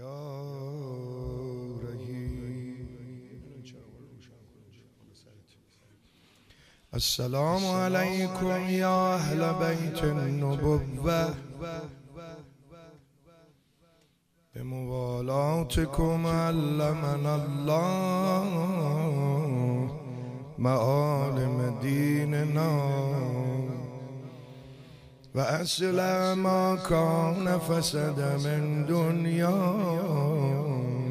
یا رحیم. السلام علیکم یا اهل بیت النبوة بموالاتكم علمنا الله معالم دیننا و اصل ما کان فسد من دنیا.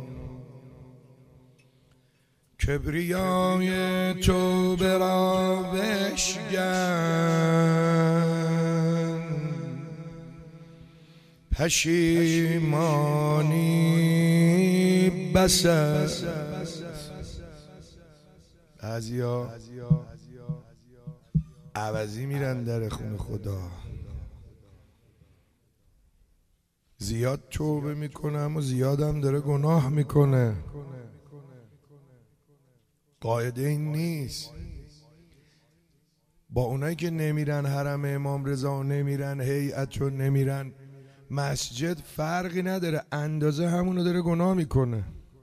کبریای تو برا بشکن، پشیمانی بس است. بعضیا عوضی میرن در خون خدا، زیاد توبه میکنه اما زیاد هم داره گناه میکنه. قاعده این نیست. با اونایی که نمیرن حرم امام رضا و نمیرن هیئت و نمیرن مسجد فرقی نداره، اندازه همونو داره گناه میکنه.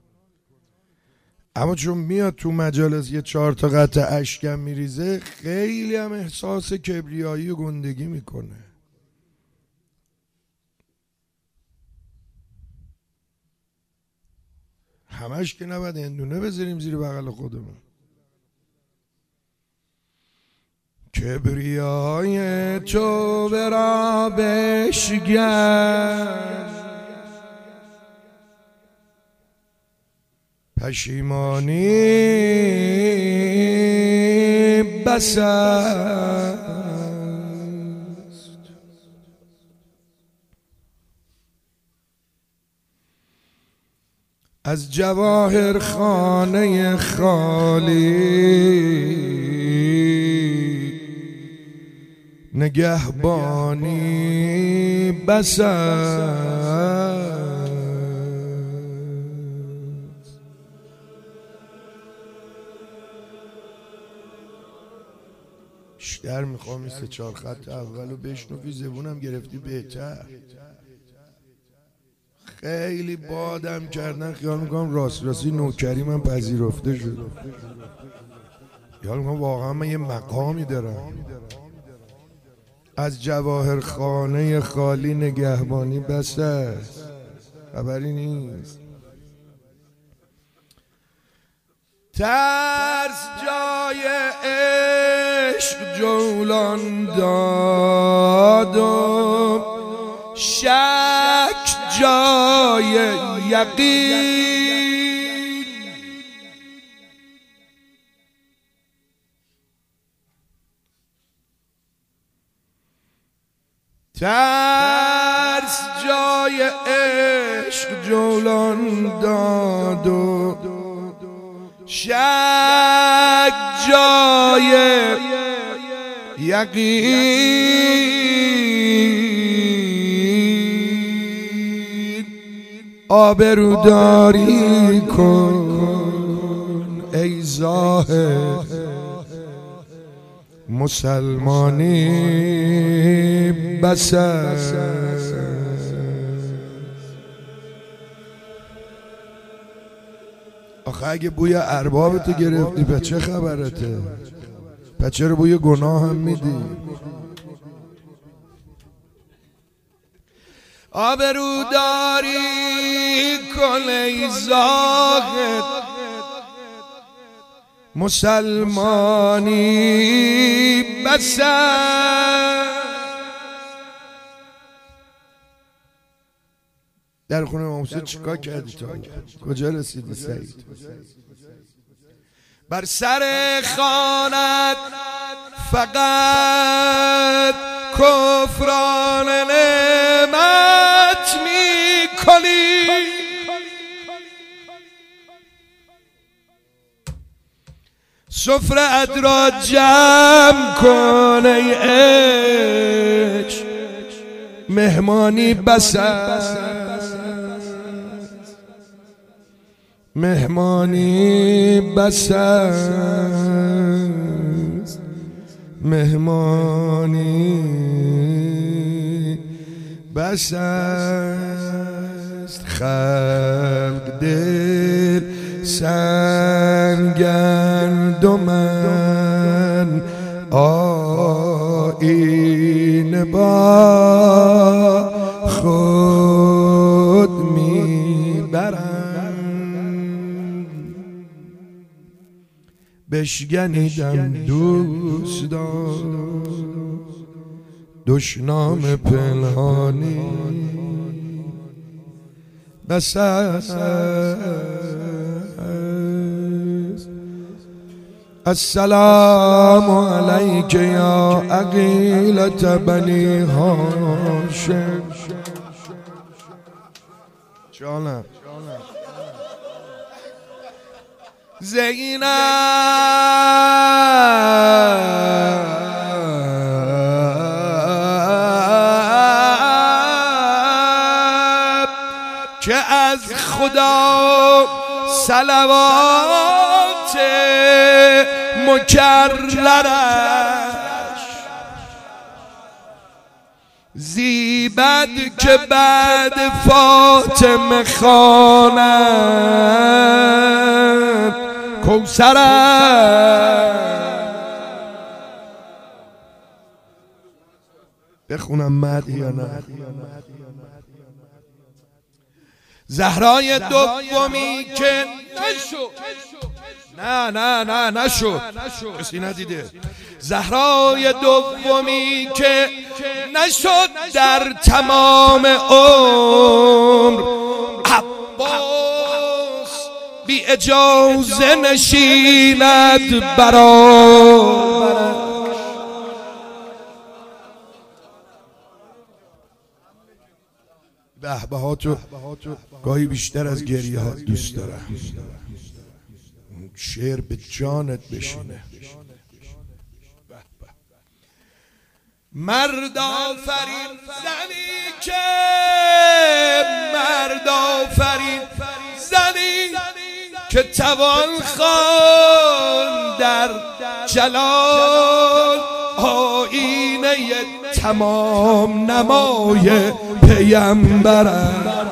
اما چون میاد تو مجالس یه 4 تا قطع اشکم میریزه، خیلی هم احساس کبریایی و گندگی میکنه. همش که نباید اندونه بذاریم زیر بغل خودمون. کبریای تو برا بشکن، پشیمانی بس است. از جواهر خانه خالی نگهبانی بس است. بیشتر میخوام این 3-4 خط اولو بشنوی، زبونم گرفتی بهتر. خیلی بادم کردن، خیال میکنم راستی نوکری من پذیرفته شد. خیال میکنم واقعا من یه مقامی دارم. از جواهر خانه خالی نگهبانی بس است. خبری نیست. ترس جای عشق جولان داد و شک جای یقین. ترس جای عشق جولان داد و شک جای یقین. آبروداری کن ای زاهد، مسلمانی بس است. آخه اگه بوی اربابتو گرفتی پس چه خبرته؟ پس چرا بوی گناه هم میدی؟ آبروداری کن ای زاهد، مسلمانی بس است. در خونه امام حسین چیکار کردی تو؟ کجا رسیدی سعید؟ بر سر خوانت فقط کفران نعمت می کنی. سفره‌ات را جمع کن ای عشق، مهمانی بس است. مهمانی بس است. مهمانی بس است. است خلق دل سرگردن آینه با خود میبرند. بشکنیدم دوستان دشنام پنهانی بس است. السلام علیک یا عقیلة بنی هاشم. جانم زینب که از خدا صلوات مکررش زیبد که بعد فاطمه خواند کوثرش. بخونم مدح یا نه؟ زهرای دومی که نشد کسی ندیده. زهرای دومی که نشد در تمام عمر عباس بی اجازه نشیند برابرش. به ها تو گاهی بیشتر از گریه ها دوست دارم. شعر به جانت بشینه. مرد آفرین زنی که مرد آفرین زنی که توان خواند در جلال آینه تمام نمای پیامبرم.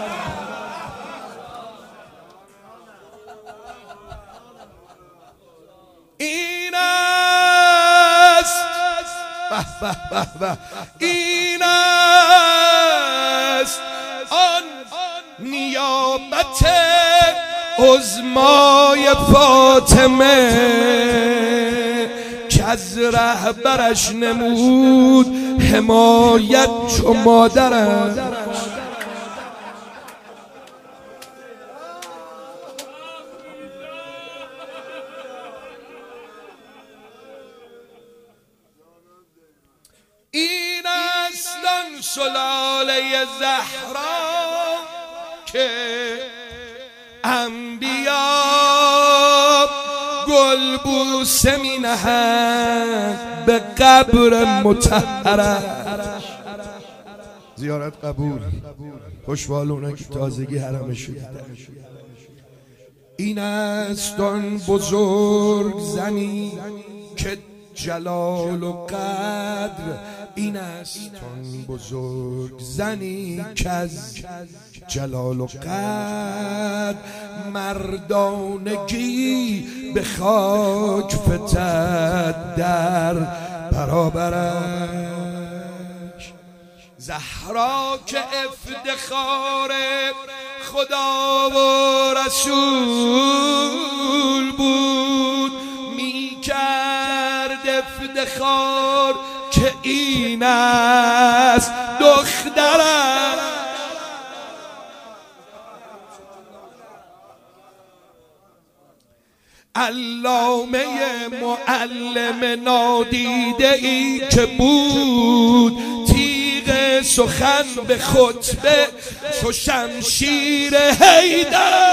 این است این است آن نیابت عظمای فاطمه که از رهبرش نمود حمایت چو مادرش. این است آن سلاله زهرا که انبیا گل بوسه می نهند به قبر مطهرش. زیارت قبول، خوشحال اونایی که تازگی حرمش دیدن. این است آن بزرگ زنی که جلال و قدر، این است آن بزرگ زنی که از جلال و قدر مردانگی به خاک فتد در برابرش. زهرا که افتخار خدا و رسول بود میکرد افتخار که این است دخترم. علامه معلم نادیده ای که بود تیغ سخن به خطبه چو شمشیر حیدر.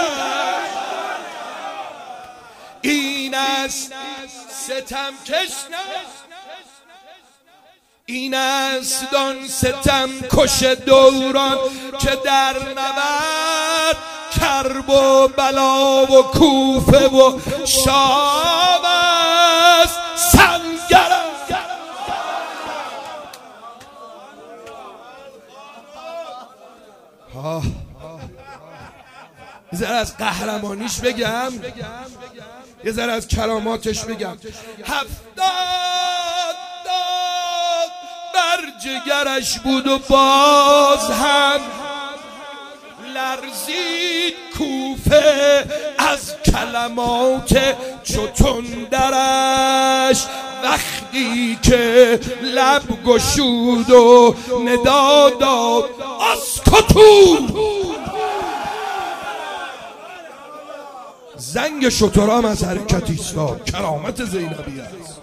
این است ستم کشنه، این است آن ستم کش دوران که در نبرد کرب و بلا و کوفه و شام است سنگرم. یه ذره از قهرمانیش بگم، یه ذره از کراماتش بگم. 70 داد بر جگرش بود و باز هم لرزید کوفه از کلمات چوتون درش. وقتی که لب گشود و ندا داد اسکتو، زنگ شترام از حرکت ایستاد. کرامت زینبی است.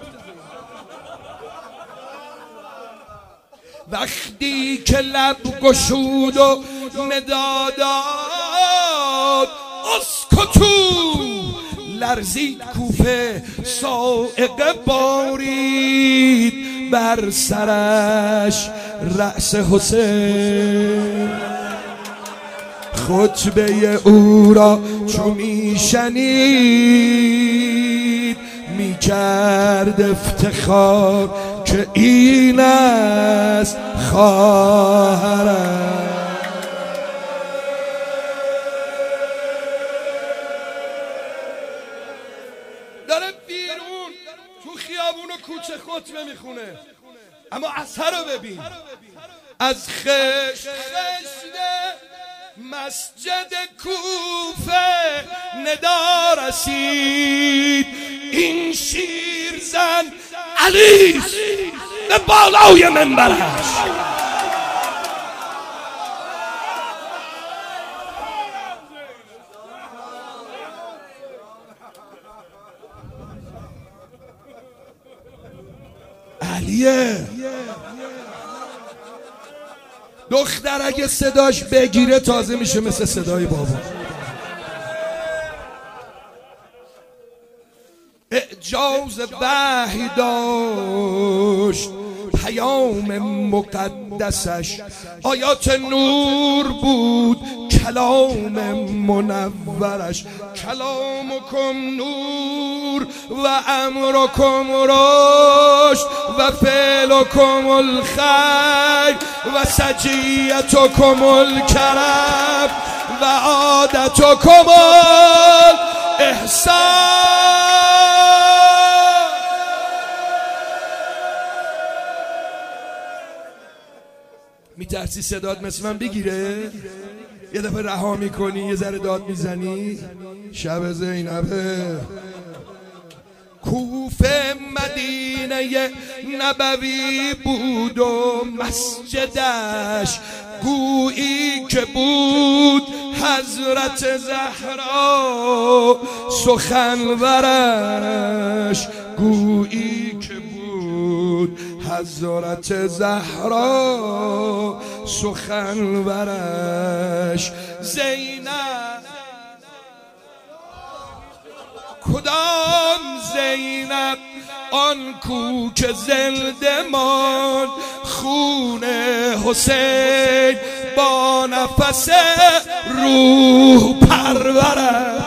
وقتی که لب گشود و ندا داد اسکتو، لرزید کوفه صاعقه بارید بر سرش رأس حسین. خطبه او را چو میشنید میکرد افتخار که این است خواهرم. داره بیرون تو خیابون و کوچه خطبه میخونه، اما اثر رو ببین. از خشت مسجد کوفه ندا رسید، این شیرزن علیست به بالای منبرش. علیه دختر اگه صداش بگیره تازه میشه مثل صدای بابا. اعجاز وحی داشت پیام مقدسش، آیات نور بود کلام منورش. کلامکم نور و امرکم رشد و فعلکم الخیر و سجیتکم الکرم و عادتکم الاحسان. میترسی صدات مثل من بگیره؟ یه دفعه رها میکنی، یه ذره داد میزنی. شب زینبه کوفه مدینه نبوی بود و مسجدش گویی که بود حضرت زهرا سخنورش. گویی که بود حضرت زهرا سخنورش. زینب کدام زینب؟ آن کو که زنده ماند خون حسین با نفس روح پرورش.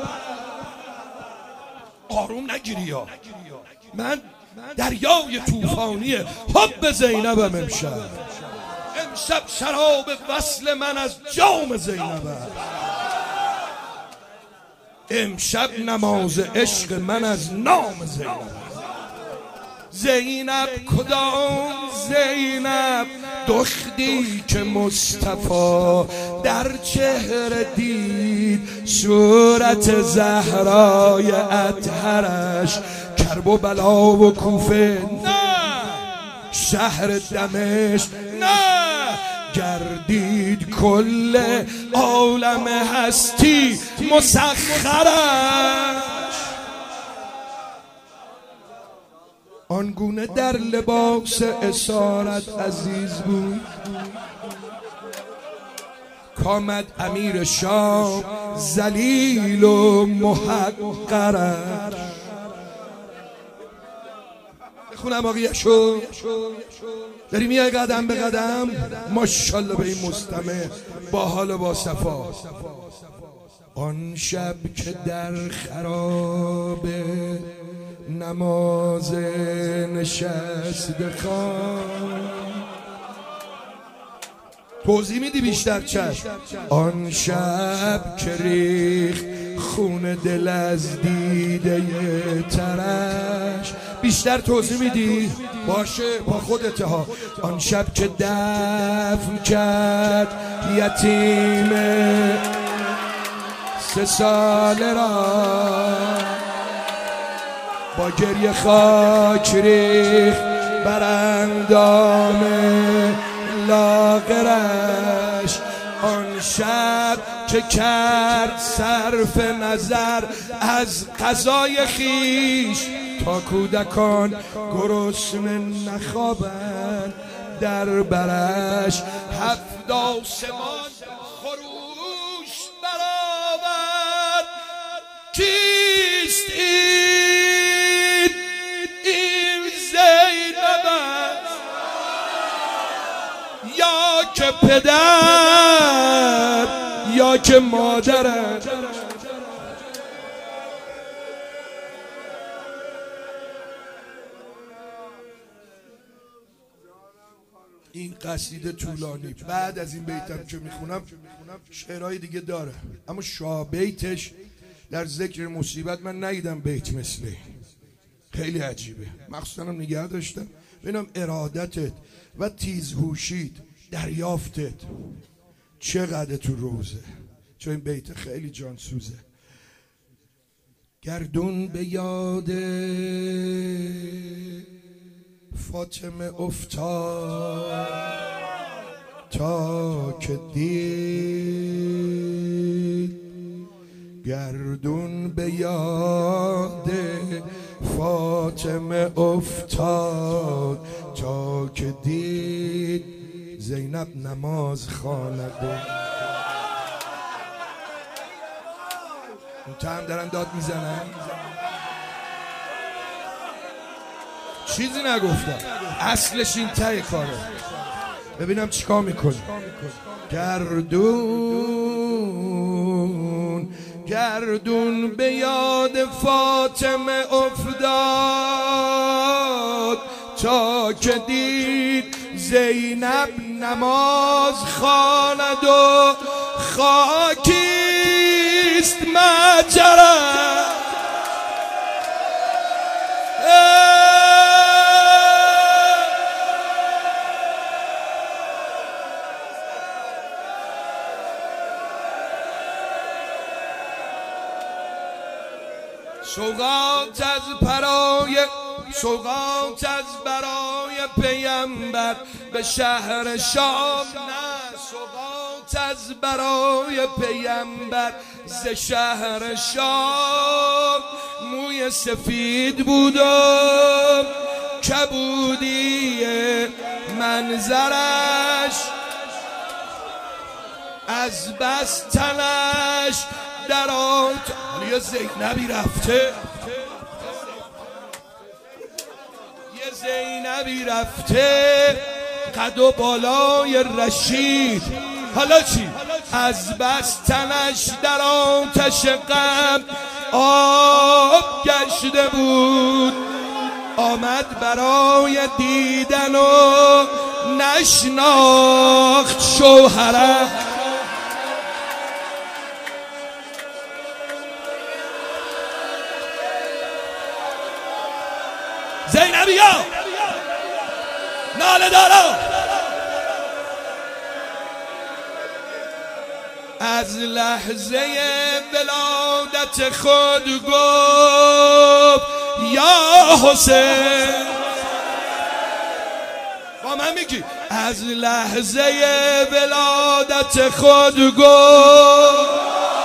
آروم نگیری یا من دریای طوفانی حب زینبم. امشب شراب وصل من از جام زینبم. امشب نماز عشق من از نام زینب. زینب کدام زینب؟ دختری که مصطفی در چهره دید صورت زهرای اطهرش. کرب و بلا و کوفه نه، شهر دمشق نه، گردید کل عالم هستی مسخرش. آنگونه در لباس اسارت عزیز بود کامد امیر شام ذلیل و محقرش. بخونم آقیشو داری میای قدم به قدم. ماشاءالله به این مستمع با حال و با صفا. آن شب که در خراب نماز نشست خان توضیح میدی بیشتر؟ چشم. آن شب که ریخ خون دل از دیده ترش. بیشتر توضیح میدی؟ باشه با خودت ها. آن شب که دفن کرد یتیم 3 ساله را، با گریه خاک ریخ بر اندام لاغرش. آن شب که کرد صرف نظر از قضای خیش، تا کودکان گرسنه نخوابند در برش. 7 آسمان خروش برآورد، کیست این؟ این زینب است یا که پدر یا که مادرش. این قصیده طولانی، بعد از این بیتم که میخونم شعرهای دیگه داره، اما شابیتش در ذکر مصیبت من ندیدم بیت مثله. خیلی عجیبه، مخصوصا هم نگه داشتم ببینم ارادتت و تیزهوشیت، دریافتت چقدر تو روزه، چون این بیت خیلی جانسوزه. گردون به یاد فاطمه افتاد تا که دید، گردون به یاد فاطمه افتاد تا که دید، زینب نماز خواند. اون هم دارن داد میزنن، چیزی نگفتم، اصلش این ته کاره. ببینم چیکار میکنه. گردون به یاد فاطمه افتاد تا که دید، زینب نماز خواند و خاکیست مجرد. سوغات از برای پیامبر به شهر شام، نه سوغات از برای پیامبر ز شهر شام. موی سفید بود و کبودی منظرش، از بس تنش در آت. یه زینبی رفته، یه زینبی رفته قد و بالای رشید. حالا چی؟ از بس تنش در آتش غم آب گشته بود، آمد برای دیدن و نشناخت شوهرم. زینبیا ناله دارا، از لحظه ولادت خود گفت یا حسین. با من میگی از لحظه ولادت خود گفت،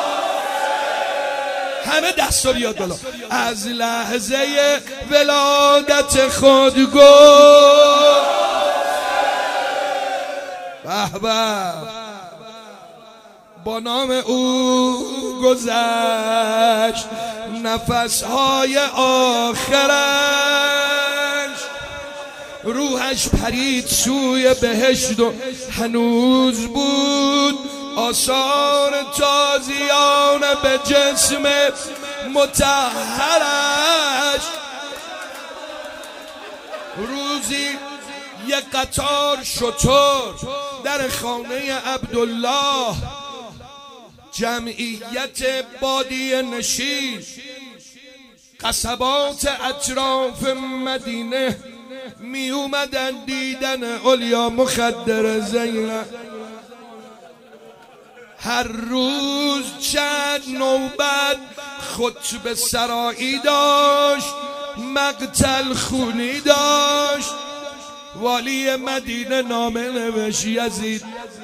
همه دستا بیاد بالا. از لحظه ولادت خود گفت، به به، با نام او گذشت نفسهای آخرش، روحش پرید سوی بهشت و هنوز بود آثار تازیان به جسم مطهرش. روزی یک قطار شتر در خانه عبدالله جمعیت بادیه نشین قصبات اطراف مدینه می اومدن دیدن علیا مخدر زینب. هر روز چند نوبت خطبه سرایی داشت، مقتل خونی داشت. والی مدینه نامه نوشت یزید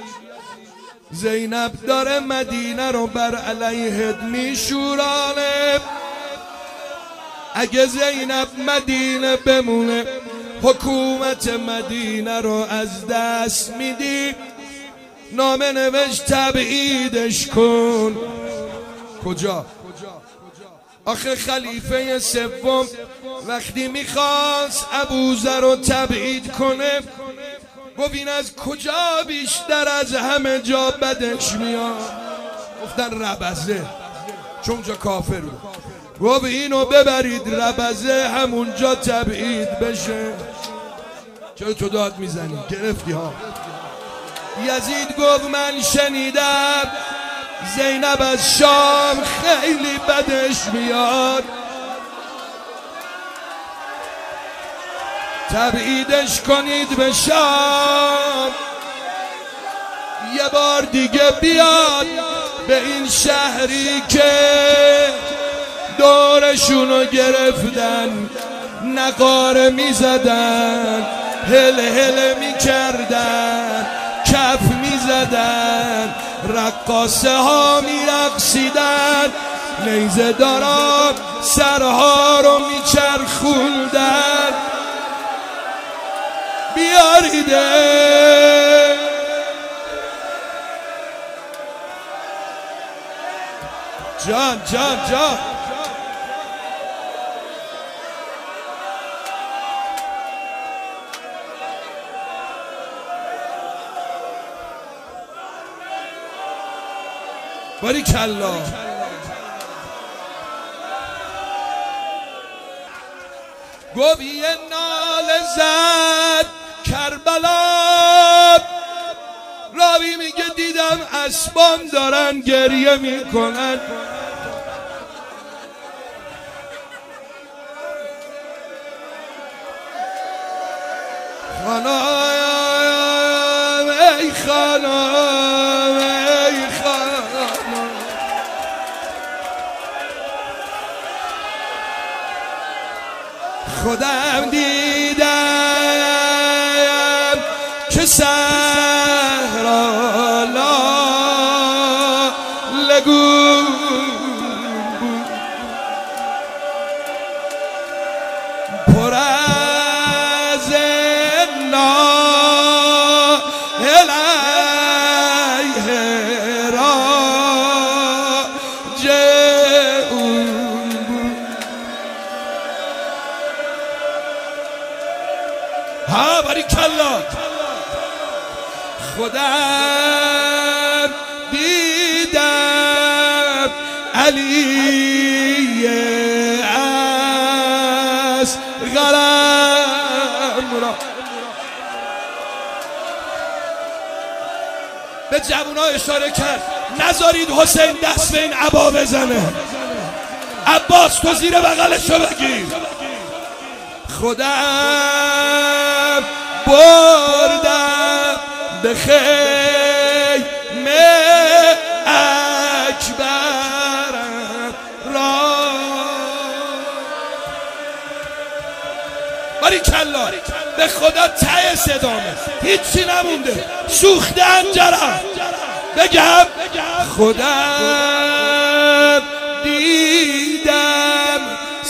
زینب داره مدینه رو بر علیهت میشورانه، اگه زینب مدینه بمونه حکومت مدینه رو از دست میدی. نامه نوشت تبعیدش کن. کجا؟ آخه خلیفه سوم وقتی میخواست ابوذر رو تبعید کنه گفت این از کجا بیشتر از همه جا بدش میاد؟ گفتن ربزه، چون جا کافر بود. گفت اینو ببرید ربزه همونجا تبعید بشه. چرا تو داد میزنی؟ گرفتی ها. یزید گفت من شنیدم زینب از شام خیلی بدش میاد، تبعیدش کنید به شام. یه بار دیگه بیاد به این شهری که دورشونو گرفتن نقاره میزدن، هل هل میکردن، کف میزدن، رقاصه ها میرقصیدن، نیزه دارا سرها رو میچرخوندن. بیاریده جان جان جان باریکلا. گفت یه ناله زد کربلا، راوی میگه دیدم اسبان دارن گریه میکنن. خانم ای خانم ای خانم، خودم دیدم که صحرا لگون پر از الیه راجعون. ها باریکلا. خودم دیدم علی از غرم را. به جوونا اشاره کرد نذارید حسین دست به این عبا بزنه. عباس تو زیر بغلشو بگیر. خودم بردم به خیمه اکبرم را. باریکلا. به خدا ته صدامه هیچی نمونده، سوخته انجرم. بگم خودم دیدم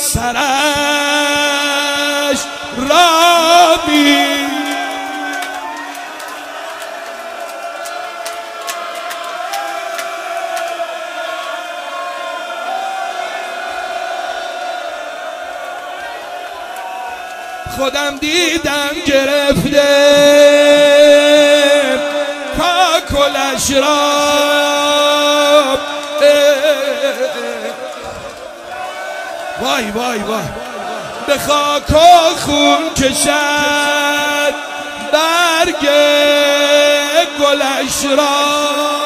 سرش را می خودم دیدم گرفته کاکلش را. وای وای وای. به خاک و خون کشد برگ گلش را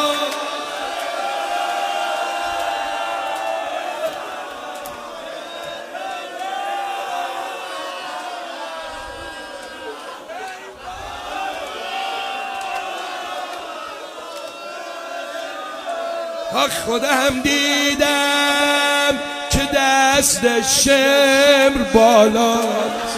خودم دیدم که دست شمر بالاست،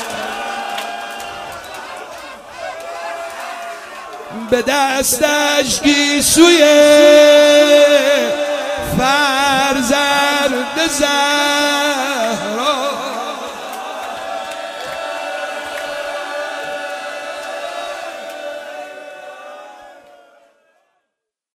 به دستش گیسوی فرزند زد.